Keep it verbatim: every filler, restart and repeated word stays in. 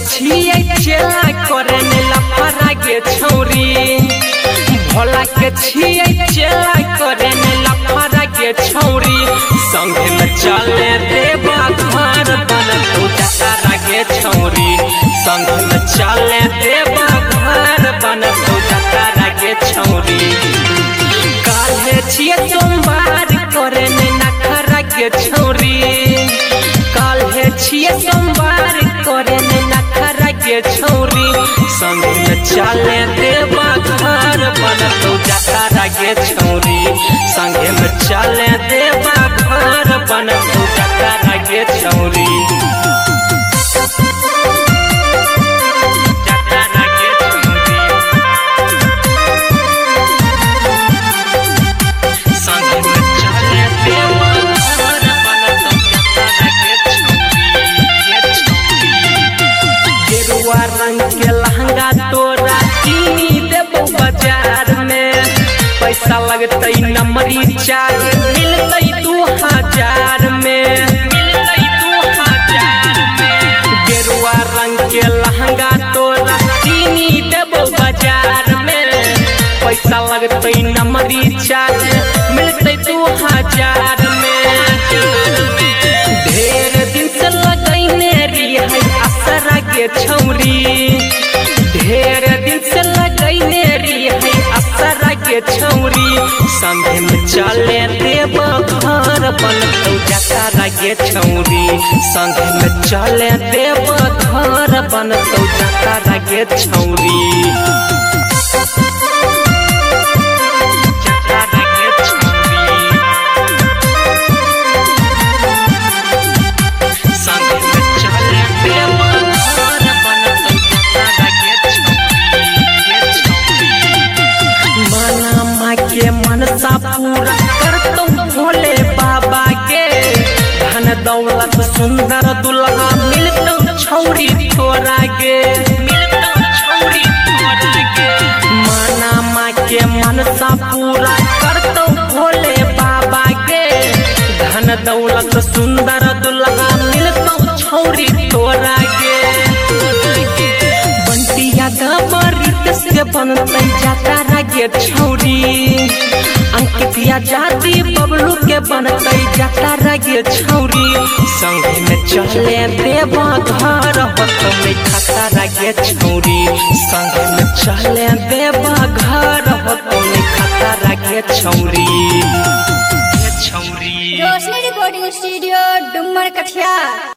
छिए चेला करे ने लफड़ा गे छौरी भोला के छिए चेला करे ने लफड़ा गे छौरी संगे में चले देवा घर बन तू जतारा गे छौरी संगे में चले देवा घर बन तू जतारा गे छौरी काल्हे छिए सोमवार करे ने नखरा गे छौरी काल्हे छिए सोमवार करे ने नखरा गे छौरी संगे में चले देवा घर बन तू जतारा गे छौरी संगे में चले देवा घर बन तू जतारा गे छौरी जतारा गे छौरी संगे में चले देवा घर बन तू जतारा गे छौरी गे छौरी गेरुआ रंग के लहंगा तोरा चीनी देबो बाजार में पैसा लगतै नमरी चार मिलतै दू हजार में मिलतै दू हजार में गेरुआ रंग के लहंगा तोरा चीनी देबो बाजार में पैसा लगतै नमरी चार मिलतै दू हजार में ढेर दिन से लगैने रही असरा गे छौरी ढेर दिन से लगैने रही असरा गे छौरी संगे में चले देव घर बन तू जतारा गे छौरी संगे में चले देव घर बन तू जतारा गे छौरी जतारा गे छौरी संगे में चले देव घर बन तू जतारा गे छौरी गे छौरी मना माँ के मनसा पूरा करतौ भोले बाबा के धन दौलत सुंदर दुल्हा मिलतौ छौरी तोरा गे मिलतौ छौरी तोरा गे मना माँ के मनसा पूरा करतौ भोले बाबा के धन दौलत सुंदर दुल्हा मिलतौ छौरी तोरा गे बंटिया गबरी से बनतै जतारा गे छौरी अंकितिया जाति बबलू के बनतै जतारा गे छौरी संगे में चले देवा घर होतो में खतरा गे छौरी संगे में चले देवा घर होतो में खतरा गे छौरी गे छौरी रोशनी रिकॉर्डिंग स्टूडियो डुमर कठिया।